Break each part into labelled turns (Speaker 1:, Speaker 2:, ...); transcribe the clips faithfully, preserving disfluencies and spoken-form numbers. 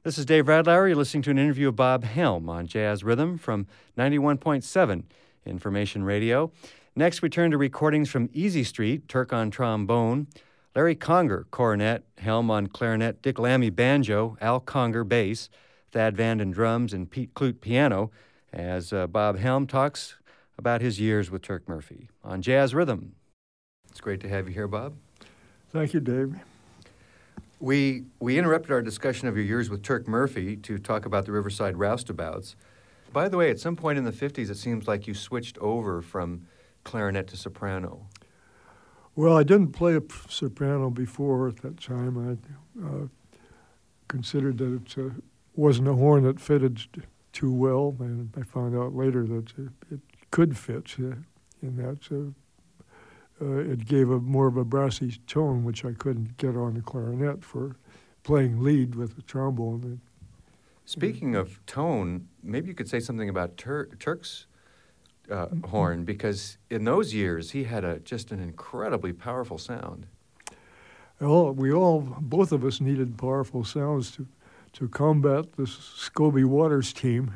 Speaker 1: This is Dave Radlauer. You're listening to an interview of Bob Helm on Jazz Rhythm from ninety-one point seven Information Radio. Next, we turn to recordings from Easy Street, Turk on trombone, Larry Conger, cornet, Helm on clarinet, Dick Lammy, banjo, Al Conger, bass, Thad Vanden, drums, and Pete Clute, piano, as uh, Bob Helm talks about his years with Turk Murphy on Jazz Rhythm. It's great to have you here, Bob.
Speaker 2: Thank you, Dave.
Speaker 1: We we interrupted our discussion of your years with Turk Murphy to talk about the Riverside Roustabouts. By the way, at some point in the fifties, it seems like you switched over from clarinet to soprano.
Speaker 2: Well, I didn't play a soprano before at that time. I uh, considered that it uh, wasn't a horn that fitted too well, and I found out later that it, it could fit uh, in that. Uh, Uh, it gave a more of a brassy tone, which I couldn't get on the clarinet for playing lead with the trombone.
Speaker 1: Speaking of tone, maybe you could say something about Tur- Turk's uh, horn, because in those years he had a just an incredibly powerful sound.
Speaker 2: Well, we all, both of us, needed powerful sounds to to combat this Scobie Waters team.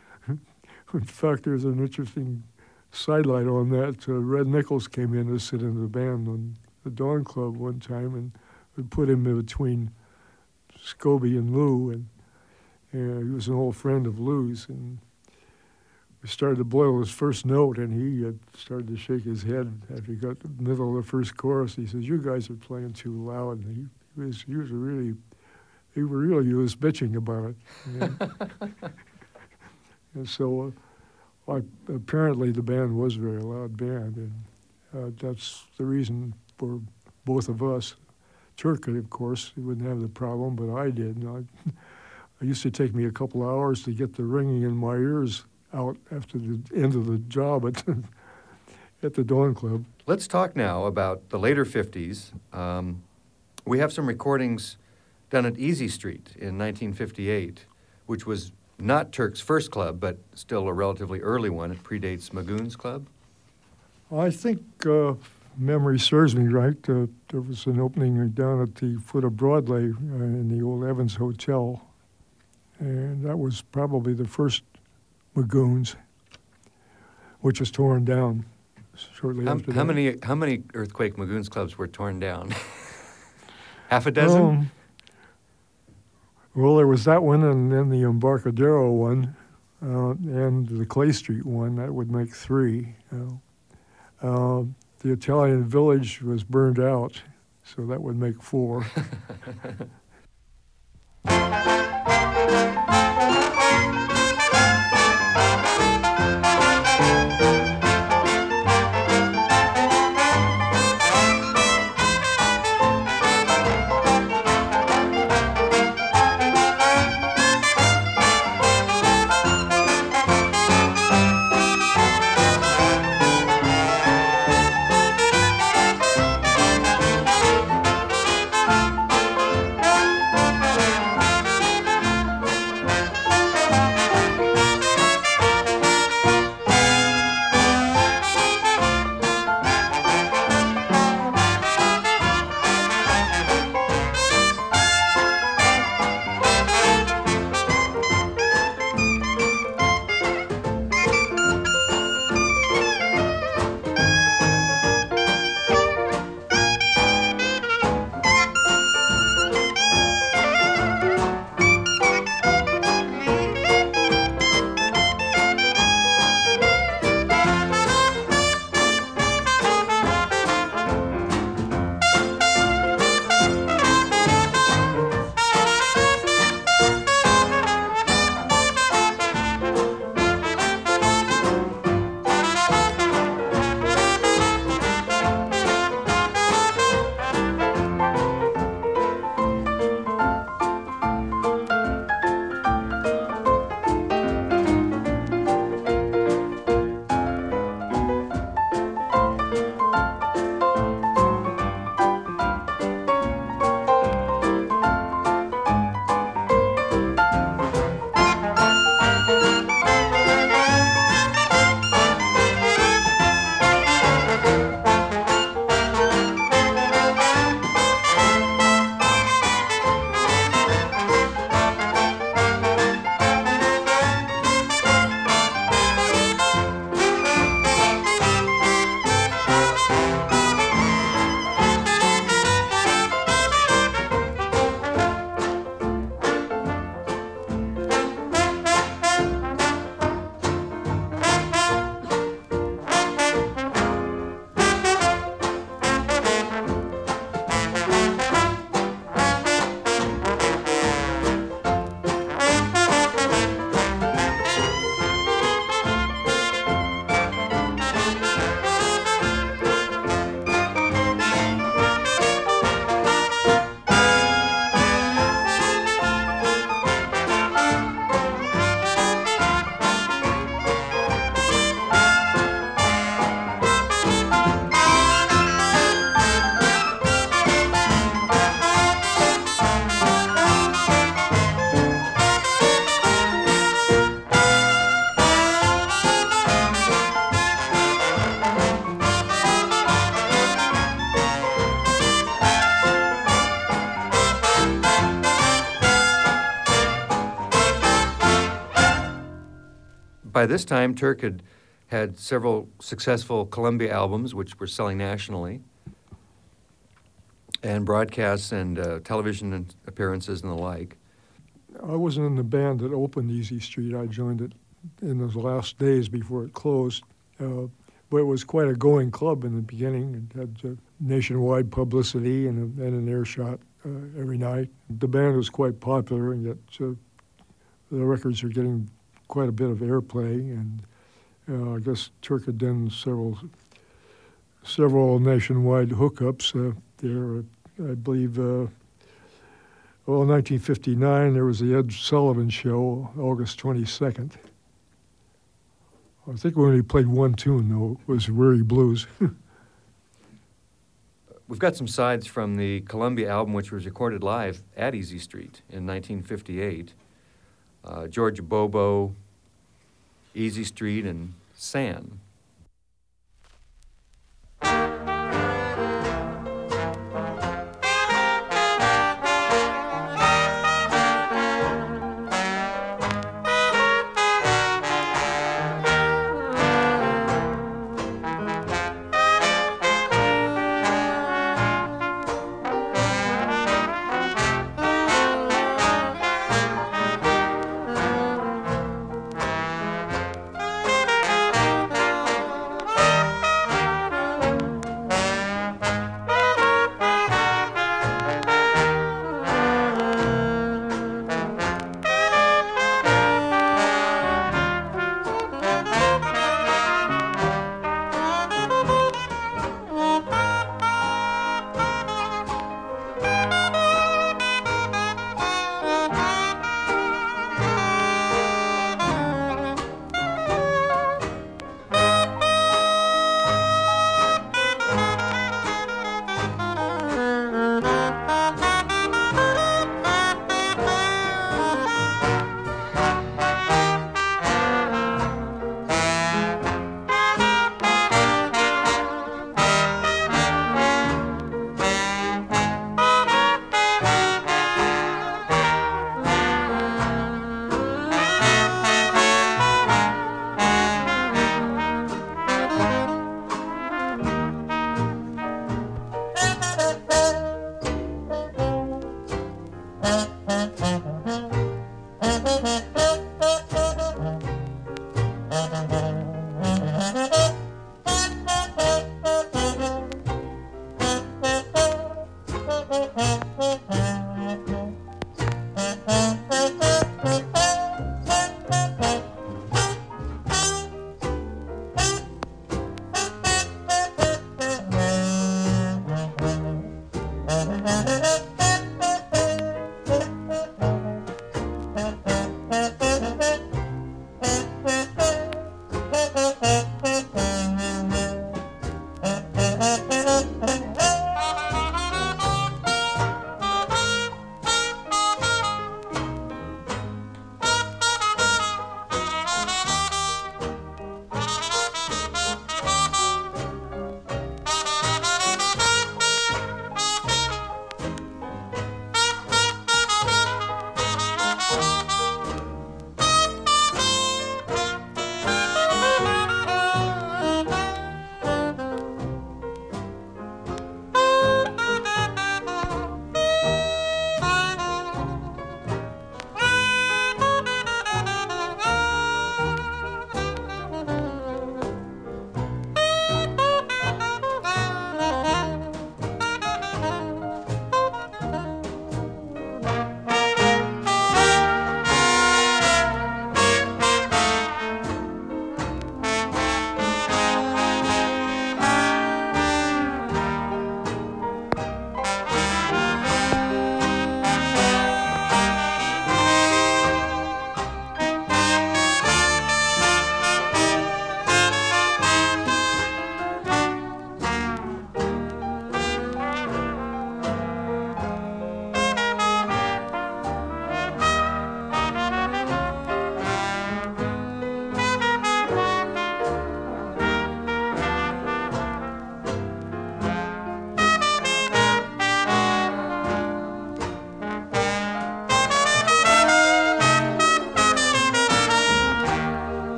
Speaker 2: In fact, there's an interesting sidelight on that. Uh, Red Nichols came in to sit in the band on the Dawn Club one time, and we put him in between Scobie and Lou, and uh, he was an old friend of Lou's, and we started to blow his first note, and he uh, started to shake his head after he got to the middle of the first chorus. He says, "You guys are playing too loud." And he, he was he was really he really he was bitching about it. And, and so. Uh, I, apparently the band was a very loud band, and uh, that's the reason for both of us. Turk, of course, he wouldn't have the problem, but I did. And I, it used to take me a couple hours to get the ringing in my ears out after the end of the job at, at the Dawn Club.
Speaker 1: Let's talk now about the later fifties. Um, we have some recordings done at Easy Street in nineteen fifty-eight, which was not Turk's first club, but still a relatively early one. It predates Magoon's Club.
Speaker 2: I think uh, memory serves me right. Uh, there was an opening down at the foot of Broadway uh, in the old Evans Hotel, and that was probably the first Magoon's, which was torn down shortly
Speaker 1: how,
Speaker 2: after
Speaker 1: how
Speaker 2: that.
Speaker 1: Many, how many Earthquake Magoon's clubs were torn down? Half a dozen?
Speaker 2: Um, Well, there was that one, and then the Embarcadero one, uh, and the Clay Street one. That would make three. Uh, uh, the Italian Village was burned out, so that would make four.
Speaker 1: by this time, Turk had had several successful Columbia albums, which were selling nationally, and broadcasts and uh, television appearances and the like.
Speaker 2: I wasn't in the band that opened Easy Street. I joined it in those last days before it closed. Uh, but it was quite a going club in the beginning. It had uh, nationwide publicity and, a, and an air shot uh, every night. The band was quite popular, and yet uh, the records are getting quite a bit of airplay. And uh, I guess Turk had done several several nationwide hookups uh, there. I believe, uh, well, in nineteen fifty-nine, there was the Ed Sullivan Show, August twenty-second. I think we only played one tune, though. It was Weary Blues.
Speaker 1: We've got some sides from the Columbia album, which was recorded live at Easy Street in nineteen fifty-eight. Uh, Georgia Bobo, Easy Street, and San.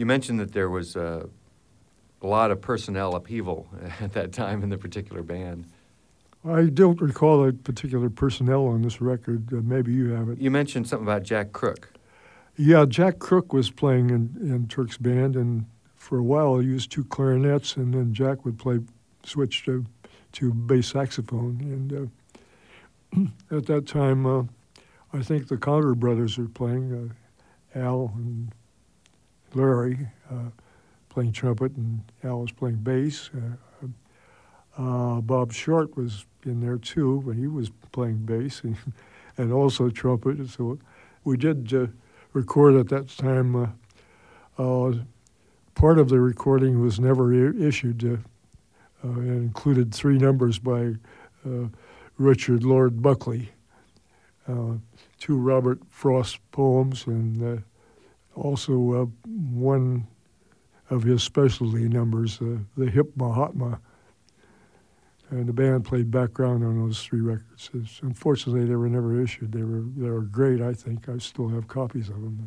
Speaker 1: You mentioned that there was uh, a lot of personnel upheaval at that time in the particular band.
Speaker 2: I don't recall a particular personnel on this record. Uh, maybe you have it.
Speaker 1: You mentioned something about Jack Crook.
Speaker 2: Yeah, Jack Crook was playing in, in Turk's band, and for a while he used two clarinets, and then Jack would play, switch to, to bass saxophone. And uh, at that time, uh, I think the Conger brothers were playing, uh, Al and Larry uh, playing trumpet, and Al was playing bass. Uh, uh, Bob Short was in there too, but he was playing bass and, and also trumpet. So we did uh, record at that time. Uh, uh, part of the recording was never I- issued. Uh, uh, it included three numbers by uh, Richard Lord Buckley, uh, two Robert Frost poems, and uh, also uh, one of his specialty numbers, uh, the Hip Mahatma. And the band played background on those three records. It's, unfortunately, they were never issued. They were they were great, I think. I still have copies of them.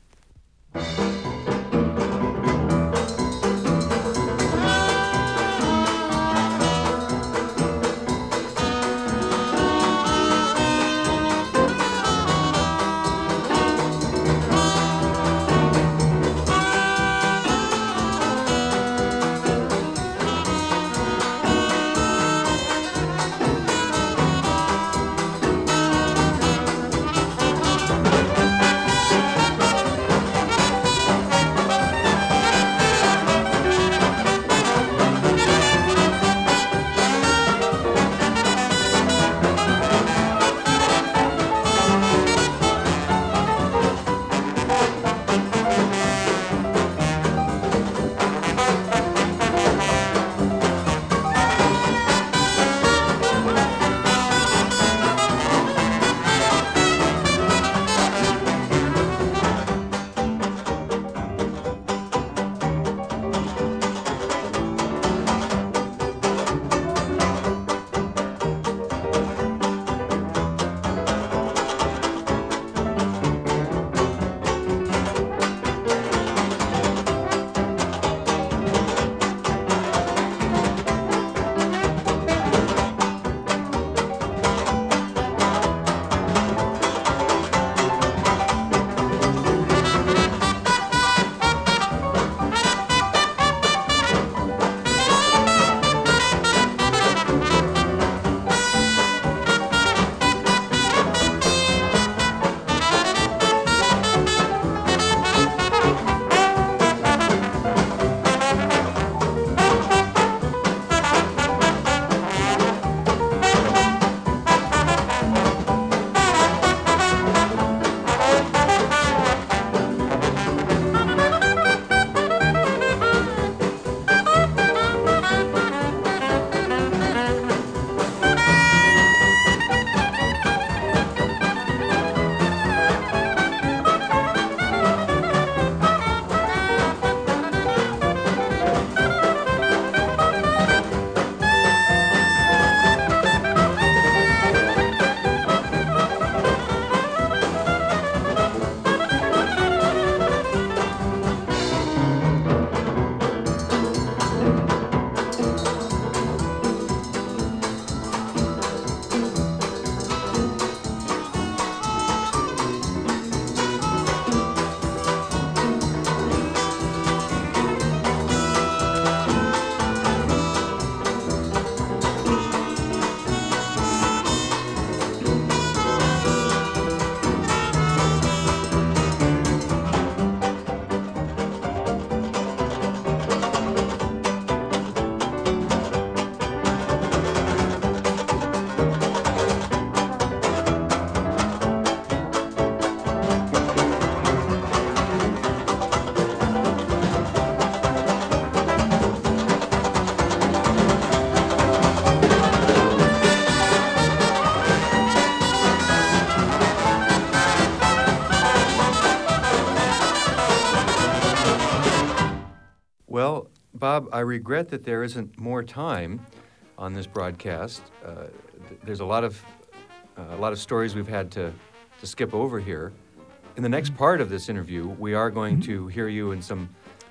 Speaker 1: Well, Bob, I regret that there isn't more time on this broadcast. Uh, th- there's a lot of uh, a lot of stories we've had to, to skip over here. In the next part of this interview, we are going to hear you in some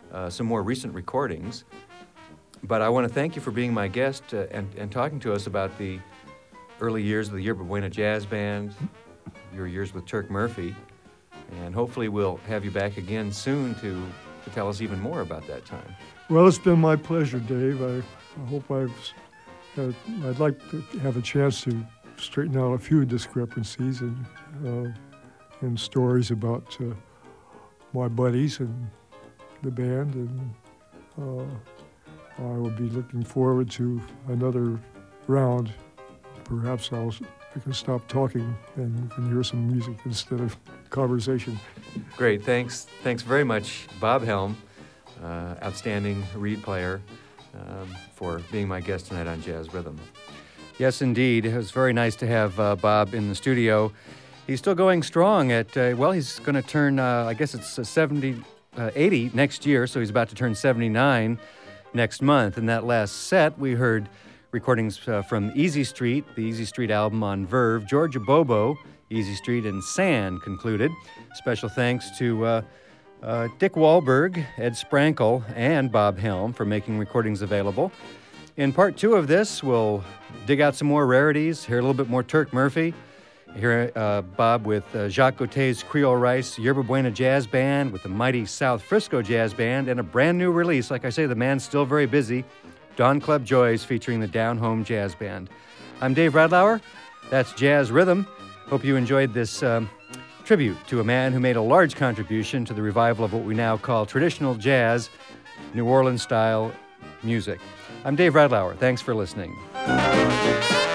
Speaker 1: uh, some more recent recordings. But I want to thank you for being my guest uh, and, and talking to us about the early years of the Yerba Buena Jazz Band, your years with Turk Murphy, and hopefully we'll have you back again soon to, to tell us even more about that time.
Speaker 2: Well, it's been my pleasure, Dave. I, I hope I've, uh, I'd like to have a chance to straighten out a few discrepancies and, uh, and stories about uh, my buddies and the band, and uh, I will be looking forward to another round. Perhaps I'll, I can stop talking and we can hear some music instead of conversation.
Speaker 1: Great, thanks. Thanks very much, Bob Helm, uh, outstanding reed player, um, for being my guest tonight on Jazz Rhythm. Yes, indeed. It was very nice to have uh, Bob in the studio. He's still going strong at, uh, well, he's going to turn, uh, I guess it's uh, seventy, uh, eighty next year, so he's about to turn seventy-nine next month. In that last set, we heard recordings uh, from Easy Street, the Easy Street album on Verve, Georgia Bobo, Easy Street, and Sand concluded. Special thanks to uh, uh, Dick Wahlberg, Ed Sprankle, and Bob Helm for making recordings available. In part two of this, we'll dig out some more rarities, hear a little bit more Turk Murphy, hear uh, Bob with uh, Jacques Gautier's Creole Rice Yerba Buena Jazz Band with the mighty South Frisco Jazz Band, and a brand new release. Like I say, the man's still very busy. Dawn Club Joys featuring the Down Home Jazz Band. I'm Dave Radlauer. That's Jazz Rhythm. Hope you enjoyed this um, tribute to a man who made a large contribution to the revival of what we now call traditional jazz, New Orleans-style music. I'm Dave Radlauer. Thanks for listening.